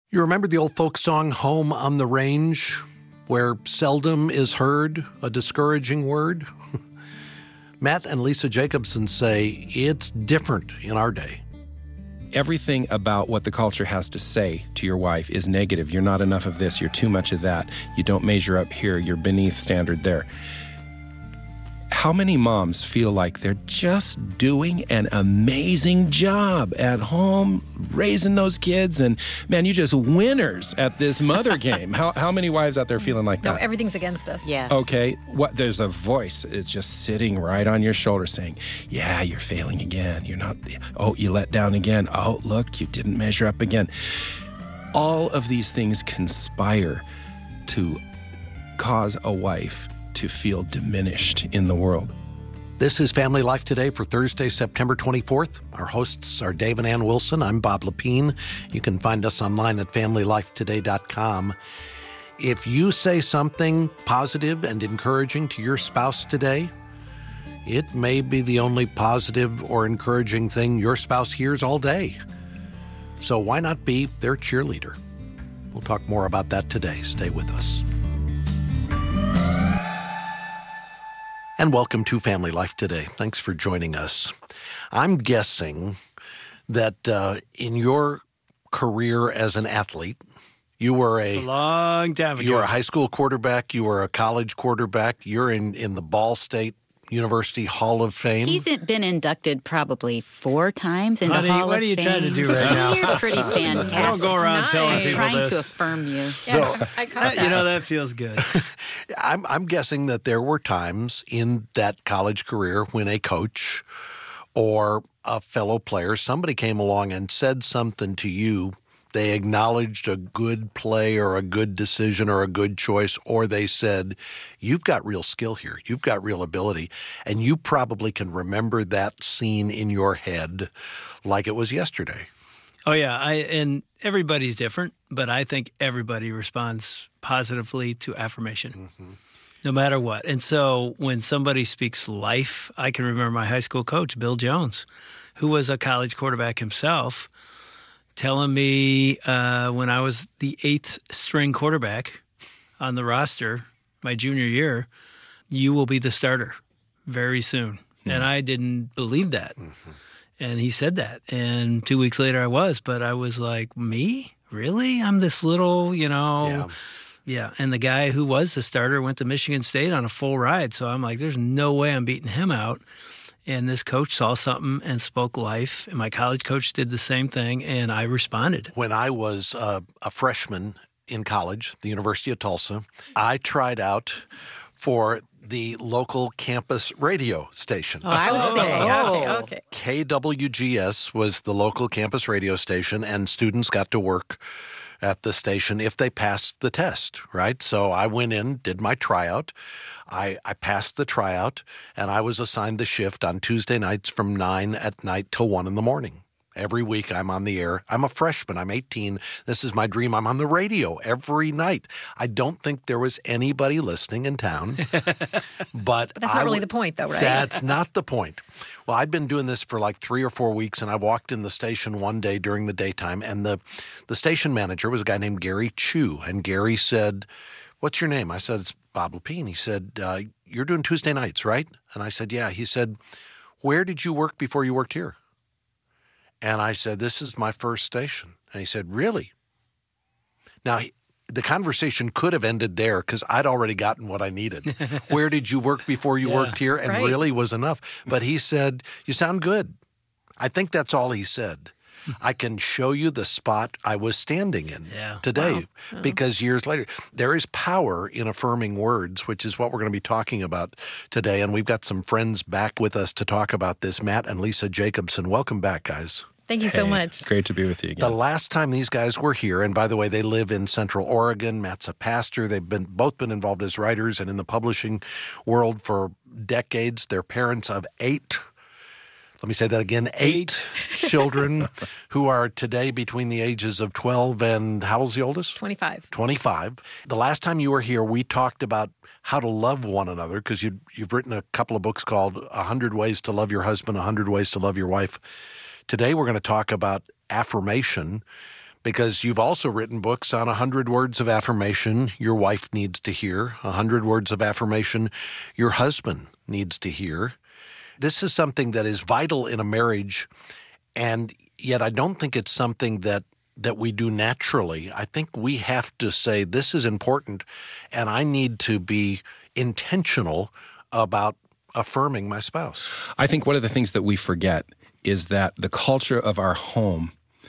You remember the old folk song, Home on the Range, where seldom is heard a discouraging word? Matt and Lisa Jacobson say it's different in our day. Everything about what the culture has to say to your wife is negative. You're not enough of this. You're too much of that. You don't measure up here. You're beneath standard there. How many moms feel like they're just doing an amazing job at home, raising those kids, and man, you're just winners at this mother game? How many wives out there feeling like that? No, everything's against us. Yes. Okay, there's a voice. It's just sitting right on your shoulder saying, yeah, you're failing again. You're not, you let down again. Oh, look, you didn't measure up again. All of these things conspire to cause a wife to feel diminished in the world. This is Family Life Today for Thursday, September 24th. Our hosts are Dave and Ann Wilson. I'm Bob Lepine. You can find us online at FamilyLifeToday.com. If you say something positive and encouraging to your spouse today, it may be the only positive or encouraging thing your spouse hears all day. So why not be their cheerleader? We'll talk more about that today. Stay with us. And welcome to Family Life Today. Thanks for joining us. I'm guessing that in your career as an athlete, you were It's a long time ago. You were a high school quarterback. You were a college quarterback. You're in the Ball State University Hall of Fame. He's been inducted probably 4 times into Honey, Hall of Fame. what are you trying to do right now? You're pretty fantastic. Don't go around telling Nice. people Trying this. to affirm you. So I caught that. You know, that feels good. I'm guessing that there were times in that college career when a coach or a fellow player, somebody came along and said something to you. They acknowledged a good play or a good decision or a good choice, or they said, you've got real skill here. You've got real ability. And you probably can remember that scene in your head like it was yesterday. Oh, yeah. And everybody's different, but I think everybody responds positively to affirmation, no matter what. And so when somebody speaks life, I can remember my high school coach, Bill Jones, who was a college quarterback himself, telling me when I was the 8th string quarterback on the roster my junior year, you will be the starter very soon. And I didn't believe that. And he said that. And 2 weeks later I was, but I was like, me? Really? I'm this little, Yeah. And the guy who was the starter went to Michigan State on a full ride. So I'm like, there's no way I'm beating him out. And this coach saw something and spoke life. And my college coach did the same thing, and I responded. When I was a freshman in college, the University of Tulsa, I tried out for the local campus radio station. Oh, I would say, okay. KWGS was the local campus radio station, and students got to work at the station if they passed the test, right? So I went in, did my tryout. I passed the tryout, and I was assigned the shift on Tuesday nights from 9 at night till 1 in the morning. Every week I'm on the air. I'm a freshman. I'm 18. This is my dream. I'm on the radio every night. I don't think there was anybody listening in town. But that's not really the point, though, right? That's not the point. Well, I'd been doing this for like 3 or 4 weeks, and I walked in the station one day during the daytime, and the station manager was a guy named Gary Chu. And Gary said, "What's your name?" I said, "It's Bob Lepine." He said, "You're doing Tuesday nights, right?" And I said, "Yeah." He said, "Where did you work before you worked here?" And I said, "This is my first station." And he said, "Really?" Now, the conversation could have ended there because I'd already gotten what I needed. Where did you work before you worked here? And Right. really was enough. But he said, "You sound good." I think that's all he said. I can show you the spot I was standing in today because years later, there is power in affirming words, which is what we're going to be talking about today. And we've got some friends back with us to talk about this, Matt and Lisa Jacobson. Welcome back, guys. Thank you so much. Great to be with you again. The last time these guys were here, and by the way, they live in Central Oregon. Matt's a pastor. They've both been involved as writers and in the publishing world for decades. They're parents of 8. Let me say that again, 8 children who are today between the ages of 12 and how old's the oldest? 25. 25. The last time you were here, we talked about how to love one another because you've written a couple of books called 100 Ways to Love Your Husband, 100 Ways to Love Your Wife. Today we're going to talk about affirmation, because you've also written books on 100 words of affirmation your wife needs to hear, 100 words of affirmation your husband needs to hear. This is something that is vital in a marriage, and yet I don't think it's something that we do naturally. I think we have to say, this is important, and I need to be intentional about affirming my spouse. I think one of the things that we forget is that the culture of our home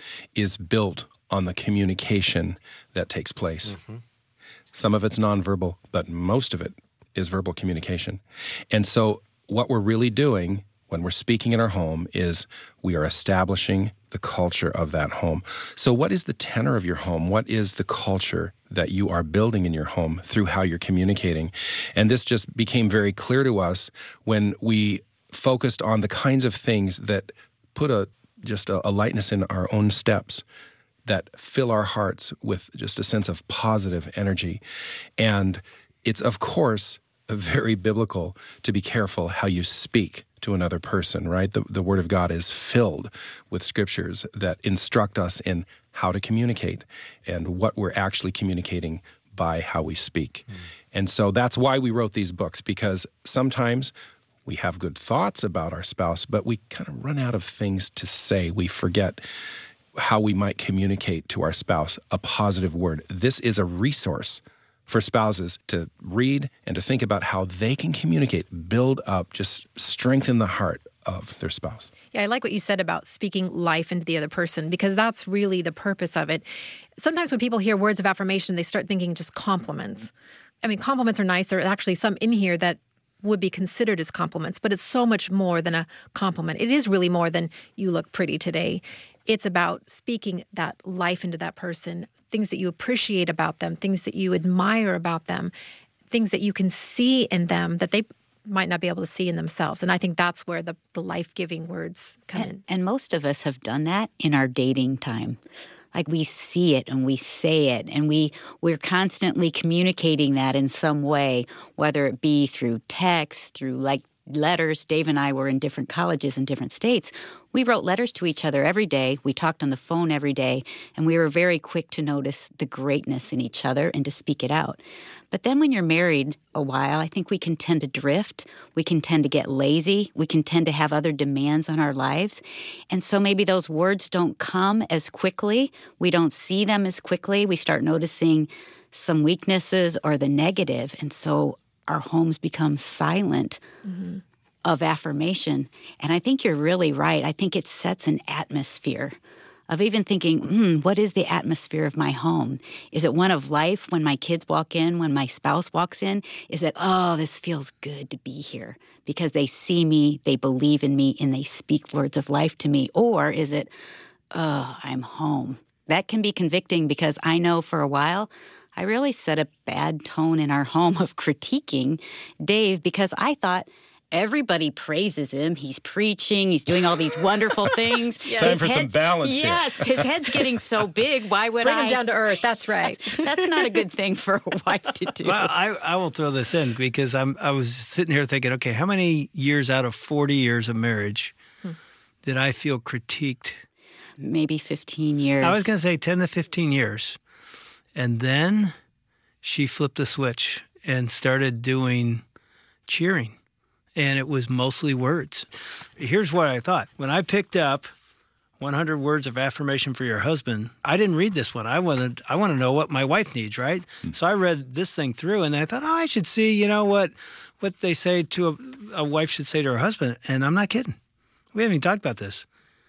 is built on the communication that takes place. Mm-hmm. Some of it's nonverbal, but most of it is verbal communication. And so what we're really doing when we're speaking in our home is we are establishing the culture of that home. So what is the tenor of your home? What is the culture that you are building in your home through how you're communicating? And this just became very clear to us when we focused on the kinds of things that put a lightness in our own steps, that fill our hearts with just a sense of positive energy. And it's, of course, very biblical to be careful how you speak to another person, right? The Word of God is filled with scriptures that instruct us in how to communicate and what we're actually communicating by how we speak. And so that's why we wrote these books, because sometimes we have good thoughts about our spouse, but we kind of run out of things to say. We forget how we might communicate to our spouse a positive word. This is a resource for spouses to read and to think about how they can communicate, build up, just strengthen the heart of their spouse. Yeah, I like what you said about speaking life into the other person, because that's really the purpose of it. Sometimes when people hear words of affirmation, they start thinking just compliments. I mean, compliments are nice. There are actually some in here that would be considered as compliments, but it's so much more than a compliment. It is really more than "you look pretty today." It's about speaking that life into that person, things that you appreciate about them, things that you admire about them, things that you can see in them that they might not be able to see in themselves. And I think that's where the life-giving words come in. And most of us have done that in our dating time. Like, we see it and we say it, and we're constantly communicating that in some way, whether it be through text, through like letters. Dave and I were in different colleges in different states. We wrote letters to each other every day. We talked on the phone every day, and we were very quick to notice the greatness in each other and to speak it out. But then when you're married a while, I think we can tend to drift. We can tend to get lazy. We can tend to have other demands on our lives. And so maybe those words don't come as quickly. We don't see them as quickly. We start noticing some weaknesses or the negative. And so our homes become silent of affirmation. And I think you're really right. I think it sets an atmosphere of even thinking, what is the atmosphere of my home? Is it one of life when my kids walk in, when my spouse walks in? Is it, oh, this feels good to be here because they see me, they believe in me, and they speak words of life to me? Or is it, oh, I'm home? That can be convicting, because I know for a while I really set a bad tone in our home of critiquing Dave, because I thought, everybody praises him. He's preaching. He's doing all these wonderful things. Time for some balance here. Yes, his head's getting so big. Why would Bring him down to earth. That's right. That's not a good thing for a wife to do. Well, I will throw this in, because I was sitting here thinking, okay, how many years out of 40 years of marriage did I feel critiqued? Maybe 15 years. I was going to say 10 to 15 years. And then she flipped the switch and started doing cheering. And it was mostly words. Here's what I thought. When I picked up 100 words of affirmation for your husband, I didn't read this one. I want to know what my wife needs, right? So I read this thing through, and I thought, I should see, what they say to a wife should say to her husband. And I'm not kidding. We haven't even talked about this.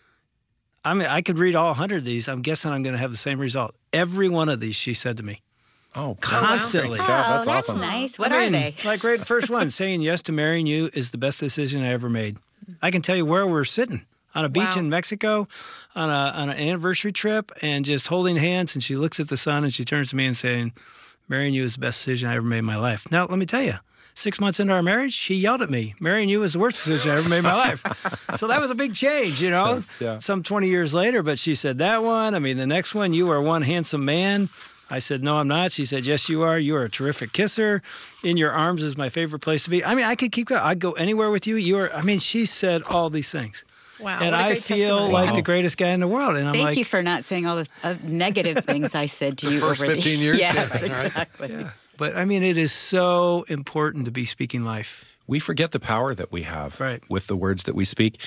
I mean, I could read all 100 of these. I'm guessing I'm going to have the same result. Every one of these, she said to me. Oh, constantly. Wow. That's that's awesome. nice. What are they? Like right, the first one, saying yes to marrying you is the best decision I ever made. I can tell you where we're sitting, on a beach in Mexico, on an anniversary trip, and just holding hands. And she looks at the sun and she turns to me and saying, marrying you is the best decision I ever made in my life. Now, let me tell you, 6 months into our marriage, she yelled at me, marrying you is the worst decision I ever made in my life. So that was a big change, Yeah. Some 20 years later, but she said that one. I mean, the next one, you are one handsome man. I said, no, I'm not. She said, yes, you are. You are a terrific kisser. In your arms is my favorite place to be. I mean, I could keep going. I'd go anywhere with you. She said all these things. Wow, And what a I great feel testimony. like Wow. the greatest guy in the world. And I'm Thank like, you for not saying all the negative things I said to you first over 15 years? Yes, Yeah, right. exactly. yeah. But I mean, it is so important to be speaking life. We forget the power that we have Right. with the words that we speak.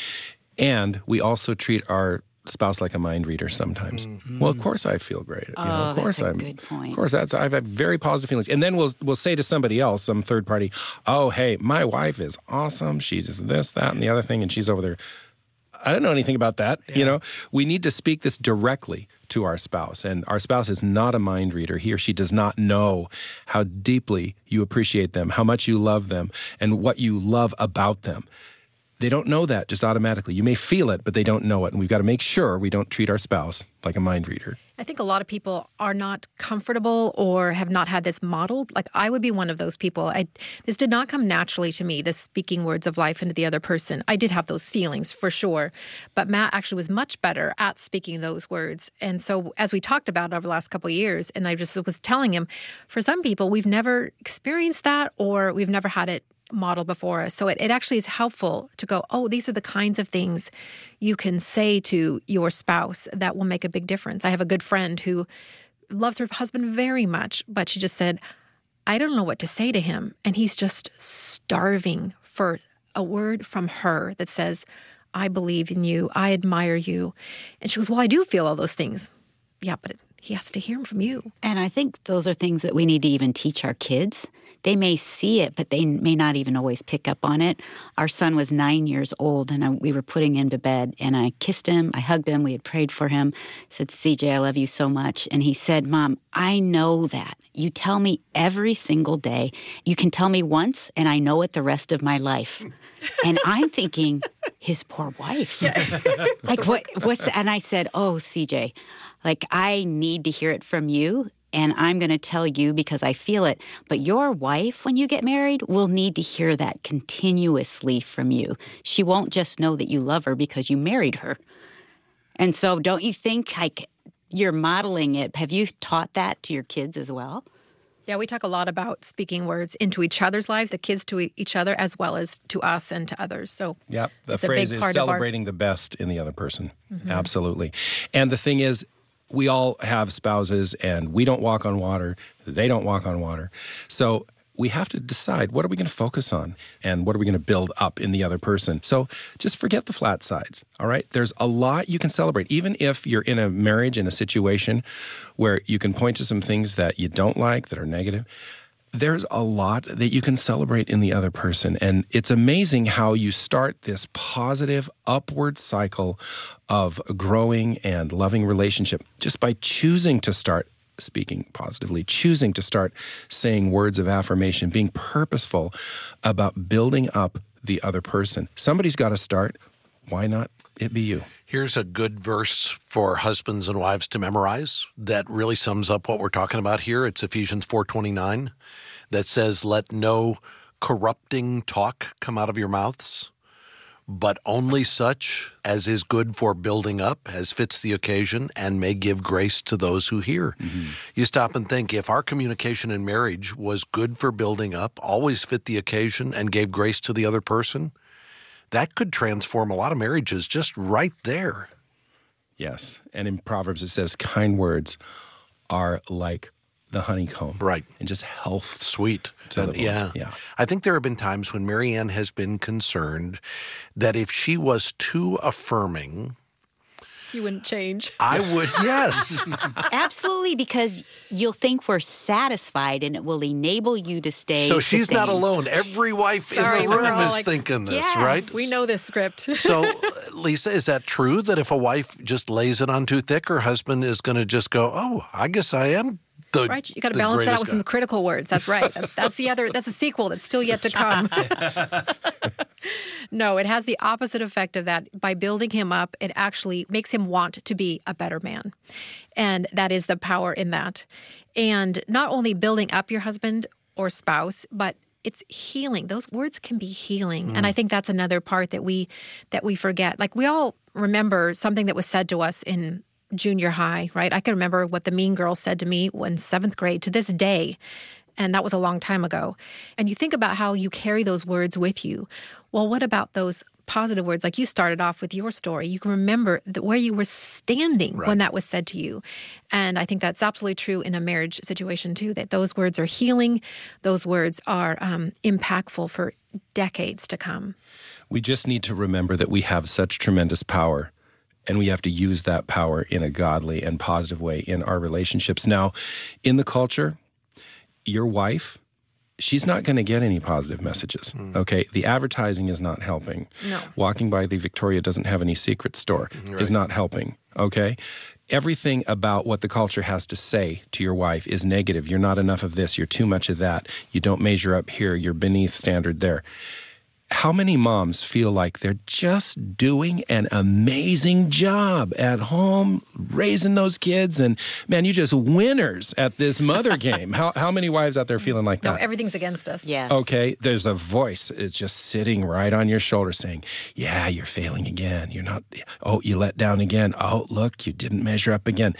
And we also treat our spouse like a mind reader sometimes. Well, of course I feel great. You know, of course that's a good point. Of course, I've had very positive feelings. And then we'll say to somebody else, some third party, oh, hey, my wife is awesome. She's this, that, and the other thing, and she's over there. I don't know anything about that. You know, we need to speak this directly to our spouse. And our spouse is not a mind reader. He or she does not know how deeply you appreciate them, how much you love them, and what you love about them. They don't know that just automatically. You may feel it, but they don't know it. And we've got to make sure we don't treat our spouse like a mind reader. I think a lot of people are not comfortable or have not had this modeled. Like I would be one of those people. This did not come naturally to me, this speaking words of life into the other person. I did have those feelings for sure, but Matt actually was much better at speaking those words. And so as we talked about over the last couple of years, and I just was telling him, for some people, we've never experienced that or we've never had it model before us. So it actually is helpful to go, oh, these are the kinds of things you can say to your spouse that will make a big difference. I have a good friend who loves her husband very much, but she just said, I don't know what to say to him. And he's just starving for a word from her that says, I believe in you. I admire you. And she goes, well, I do feel all those things. Yeah, but he has to hear them from you. And I think those are things that we need to even teach our kids. They may see it, but they may not even always pick up on it. Our son was 9 years old, and we were putting him to bed, and I kissed him, I hugged him, we had prayed for him, said, CJ, I love you so much. And he said, Mom, I know that. You tell me every single day. You can tell me once, and I know it the rest of my life. And I'm thinking, his poor wife. Like, what's that? And I said, oh, CJ, like, I need to hear it from you. And I'm going to tell you because I feel it. But your wife, when you get married, will need to hear that continuously from you. She won't just know that you love her because you married her. And so don't you think like you're modeling it? Have you taught that to your kids as well? Yeah, we talk a lot about speaking words into each other's lives, the kids to each other, as well as to us and to others. So Yep, the it's a phrase big is part of our- celebrating the best in the other person. Absolutely. And the thing is, we all have spouses and we don't walk on water. They don't walk on water. So we have to decide, what are we going to focus on and what are we going to build up in the other person? So just forget the flat sides, all right? There's a lot you can celebrate. Even if you're in a marriage, in a situation where you can point to some things that you don't like, that are negative, there's a lot that you can celebrate in the other person. And it's amazing how you start this positive upward cycle of a growing and loving relationship just by choosing to start speaking positively, choosing to start saying words of affirmation, being purposeful about building up the other person. Somebody's got to start. Why not it be you? Here's a good verse for husbands and wives to memorize that really sums up what we're talking about here. It's Ephesians 4:29 that says, let no corrupting talk come out of your mouths, but only such as is good for building up, as fits the occasion, and may give grace to those who hear. You stop and think, if our communication in marriage was good for building up, always fit the occasion, and gave grace to the other person, that could transform a lot of marriages just right there. Yes. And in Proverbs it says, kind words are like the honeycomb. Right. And just health. Sweet. To the bones. Yeah. Yeah. I think there have been times when Marianne has been concerned that if she was too affirming, You wouldn't change. I would, yes. Absolutely, because you'll think we're satisfied and it will enable you to stay So the she's not same. alone. Every wife Sorry, in the we're room all is like, thinking this, yes. right? We know this script. So, Lisa, is that true that if a wife just lays it on too thick, her husband is going to just go, oh, I guess I am the Right, you got to the balance that out greatest with guy. some critical words. That's right. That's a sequel that's still yet to come. No, it has the opposite effect of that. By building him up, it actually makes him want to be a better man. And that is the power in that. And not only building up your husband or spouse, but it's healing. Those words can be healing. And I think that's another part that we forget. Like, we all remember something that was said to us in junior high, right? I can remember what the mean girl said to me in 7th grade to this day. And that was a long time ago. And you think about how you carry those words with you. Well, what about those positive words, like you started off with your story, you can remember where you were standing when that was said to you. And I think that's absolutely true in a marriage situation too, that those words are healing. Those words are impactful for decades to come. We just need to remember that we have such tremendous power, and we have to use that power in a godly and positive way in our relationships. Now, in the culture, your wife, she's not going to get any positive messages, okay? The advertising is not helping. No. Walking by the Victoria doesn't have any secret store is not helping, okay? Everything about what the culture has to say to your wife is negative. You're not enough of this. You're too much of that. You don't measure up here. You're beneath standard there. How many moms feel like they're just doing an amazing job at home, raising those kids, and man, you just winners at this mother game? How many wives out there feeling like that? No, everything's against us. Yes. Okay, there's a voice. It's just sitting right on your shoulder saying, yeah, you're failing again. You're not, oh, you let down again. Oh, look, you didn't measure up again.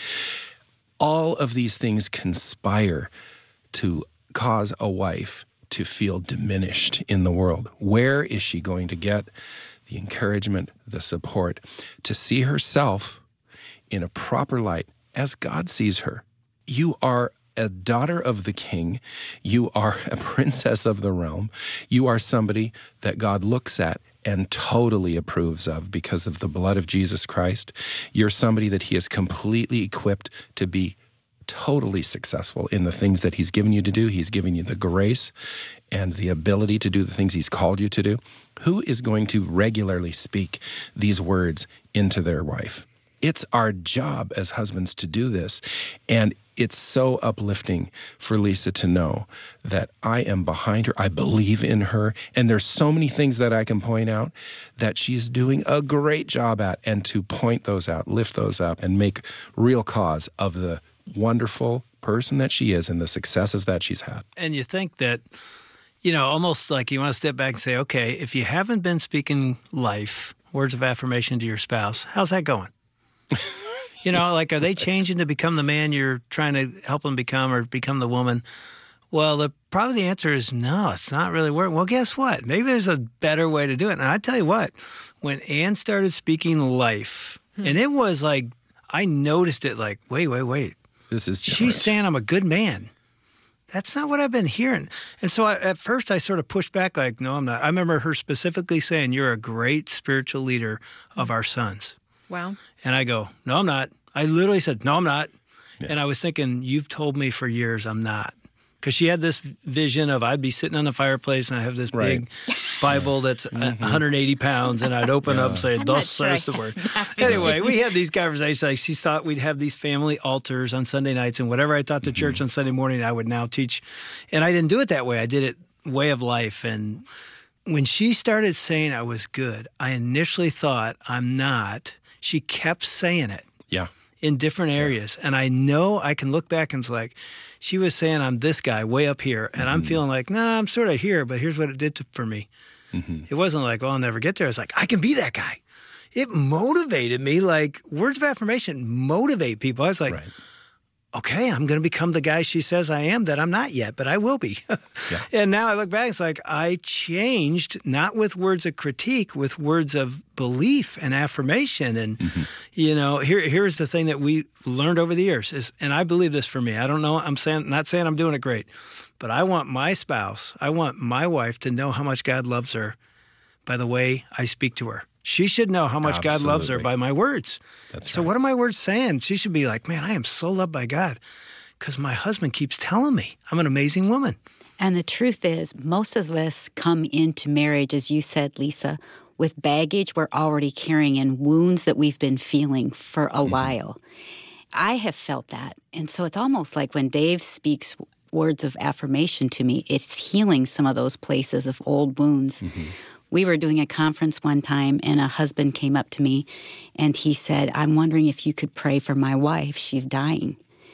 All of these things conspire to cause a wife to feel diminished in the world. Where is she going to get the encouragement, the support to see herself in a proper light as God sees her? You are a daughter of the King. You are a princess of the realm. You are somebody that God looks at and totally approves of because of the blood of Jesus Christ. You're somebody that He has completely equipped to be totally successful in the things that He's given you to do. He's given you the grace and the ability to do the things He's called you to do. Who is going to regularly speak these words into their wife? It's our job as husbands to do this. And it's so uplifting for Lisa to know that I am behind her. I believe in her. And there's so many things that I can point out that she's doing a great job at, and to point those out, lift those up, and make real cause of the wonderful person that she is and the successes that she's had. And you think that, almost like you want to step back and say, okay, if you haven't been speaking life, words of affirmation to your spouse, how's that going? Like, are they changing to become the man you're trying to help them become, or become the woman? Well, probably the answer is no, it's not really working. Well, guess what? Maybe there's a better way to do it. And I tell you what, when Ann started speaking life, and it was like, I noticed it like, wait. This is different. She's saying I'm a good man. That's not what I've been hearing. And so at first I sort of pushed back like, no, I'm not. I remember her specifically saying, you're a great spiritual leader of our sons. Wow. And I go, no, I'm not. I literally said, no, I'm not. Yeah. And I was thinking, you've told me for years I'm not. Because she had this vision of I'd be sitting on the fireplace and I have this big Bible that's 180 pounds, and I'd open up and say, thus says the word. Anyway, we had these conversations. Like, she thought we'd have these family altars on Sunday nights, and whatever I taught to church on Sunday morning, I would now teach. And I didn't do it that way. I did it way of life. And when she started saying I was good, I initially thought I'm not. She kept saying it. Yeah. In different areas. And I know I can look back and it's like, she was saying I'm this guy way up here. And I'm feeling like, nah, I'm sort of here, but here's what it did for me. It wasn't like, oh, I'll never get there. It's like, I can be that guy. It motivated me. Like, words of affirmation motivate people. I was like, okay, I'm going to become the guy she says I am, that I'm not yet, but I will be. And now I look back, it's like I changed, not with words of critique, with words of belief and affirmation. And, here's the thing that we learned over the years is, and I believe this for me, I don't know, not saying I'm doing it great, but I want my spouse, I want my wife to know how much God loves her by the way I speak to her. She should know how much God loves her by my words. So what are my words saying? She should be like, man, I am so loved by God because my husband keeps telling me I'm an amazing woman. And the truth is, most of us come into marriage, as you said, Lisa, with baggage we're already carrying and wounds that we've been feeling for a while. I have felt that. And so it's almost like when Dave speaks words of affirmation to me, it's healing some of those places of old wounds. We were doing a conference one time, and a husband came up to me, and he said, I'm wondering if you could pray for my wife. She's dying.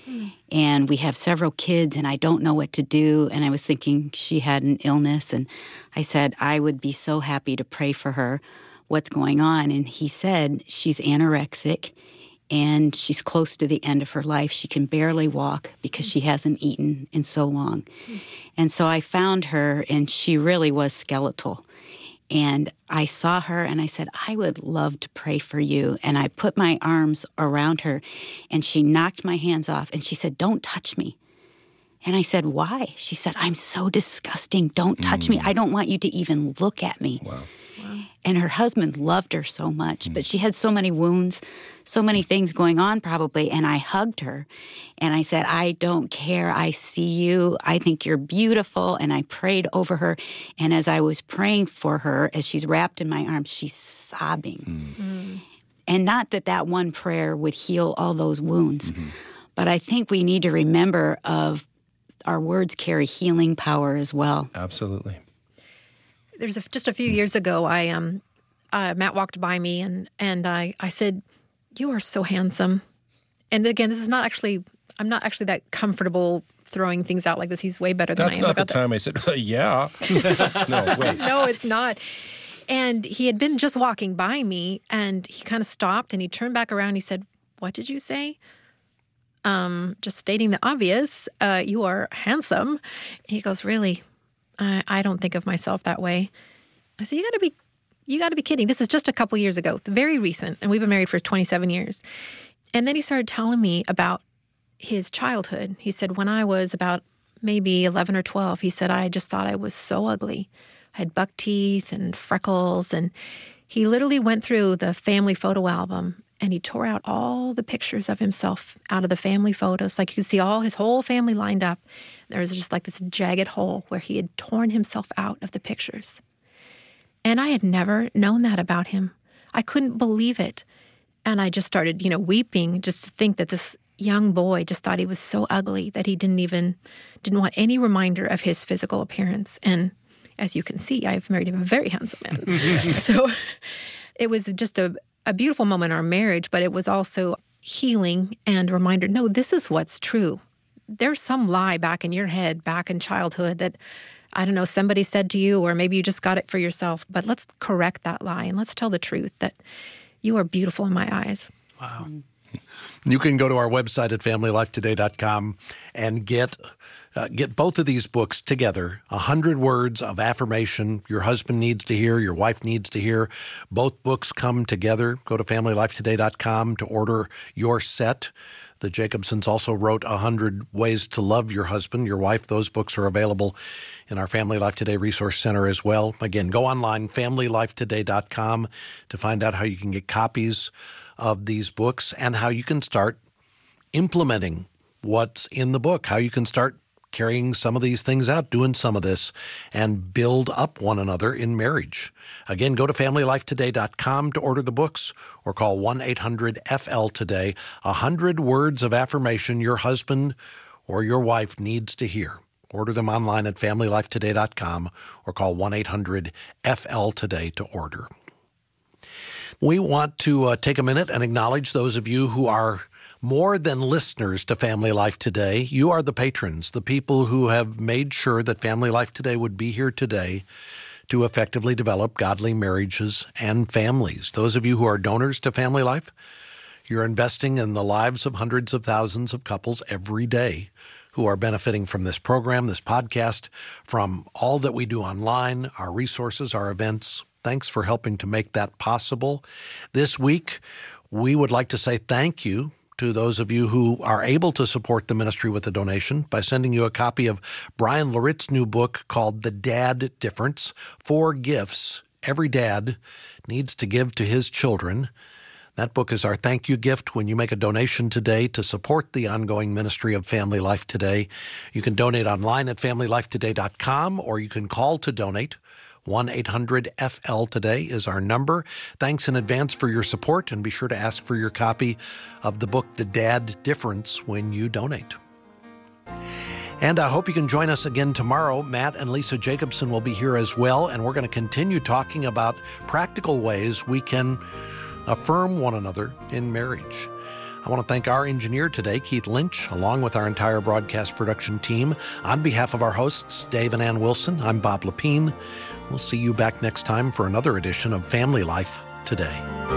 And we have several kids, and I don't know what to do. And I was thinking she had an illness, and I said, I would be so happy to pray for her. What's going on? And he said, she's anorexic, and she's close to the end of her life. She can barely walk because she hasn't eaten in so long. And so I found her, and she really was skeletal. And I saw her and I said, I would love to pray for you. And I put my arms around her and she knocked my hands off and she said, don't touch me. And I said, why? She said, I'm so disgusting. Don't touch me. I don't want you to even look at me. Wow. And her husband loved her so much, but she had so many wounds, so many things going on probably. And I hugged her and I said, I don't care. I see you. I think you're beautiful. And I prayed over her. And as I was praying for her, as she's wrapped in my arms, she's sobbing. And not that one prayer would heal all those wounds, but I think we need to remember of our words carry healing power as well. Absolutely. There's just a few years ago, Matt walked by me and I said, "You are so handsome." And again, this is not actually, I'm not actually that comfortable throwing things out like this. He's way better than I am. That's not the time I said, yeah. No, wait. No, it's not. And he had been just walking by me and he kind of stopped and he turned back around and he said, "What did you say?" Just stating the obvious, you are handsome. He goes, "Really? I don't think of myself that way." I said, you got to be kidding. This is just a couple years ago, very recent, and we've been married for 27 years. And then he started telling me about his childhood. He said, when I was about maybe 11 or 12, he said, I just thought I was so ugly. I had buck teeth and freckles. And he literally went through the family photo album and he tore out all the pictures of himself out of the family photos. Like you could see all his whole family lined up. There was just like this jagged hole where he had torn himself out of the pictures. And I had never known that about him. I couldn't believe it. And I just started, weeping just to think that this young boy just thought he was so ugly that he didn't want any reminder of his physical appearance. And as you can see, I've married a very handsome man. So it was just a beautiful moment in our marriage, but it was also healing and a reminder, no, this is what's true. There's some lie back in your head, back in childhood that, I don't know, somebody said to you, or maybe you just got it for yourself, but let's correct that lie and let's tell the truth that you are beautiful in my eyes. Wow. You can go to our website at familylifetoday.com and get both of these books together, 100 words of affirmation your husband needs to hear, your wife needs to hear. Both books come together. Go to familylifetoday.com to order your set. The Jacobsons also wrote 100 Ways to Love Your Husband, Your Wife. Those books are available in our Family Life Today Resource Center as well. Again, go online, familylifetoday.com, to find out how you can get copies of these books and how you can start implementing what's in the book, how you can start carrying some of these things out, doing some of this, and build up one another in marriage. Again, go to familylifetoday.com to order the books or call 1-800-FL-TODAY, 100 words of affirmation your husband or your wife needs to hear. Order them online at familylifetoday.com or call 1-800-FL-TODAY to order. We want to take a minute and acknowledge those of you who are more than listeners to Family Life Today. You are the patrons, the people who have made sure that Family Life Today would be here today to effectively develop godly marriages and families. Those of you who are donors to Family Life, you're investing in the lives of hundreds of thousands of couples every day who are benefiting from this program, this podcast, from all that we do online, our resources, our events. Thanks for helping to make that possible. This week, we would like to say thank you to those of you who are able to support the ministry with a donation by sending you a copy of Brian Laritz's new book called The Dad Difference, 4 Gifts Every Dad Needs to Give to His Children. That book is our thank you gift when you make a donation today to support the ongoing ministry of Family Life Today. You can donate online at familylifetoday.com or you can call to donate. 1-800-FL-TODAY is our number. Thanks in advance for your support, and be sure to ask for your copy of the book, The Dad Difference, when you donate. And I hope you can join us again tomorrow. Matt and Lisa Jacobson will be here as well, and we're going to continue talking about practical ways we can affirm one another in marriage. I want to thank our engineer today, Keith Lynch, along with our entire broadcast production team. On behalf of our hosts, Dave and Ann Wilson, I'm Bob Lepine. We'll see you back next time for another edition of Family Life Today.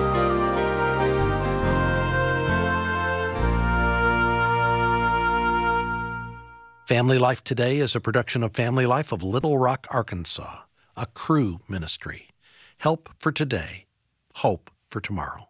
Family Life Today is a production of Family Life of Little Rock, Arkansas, a Cru ministry. Help for today, hope for tomorrow.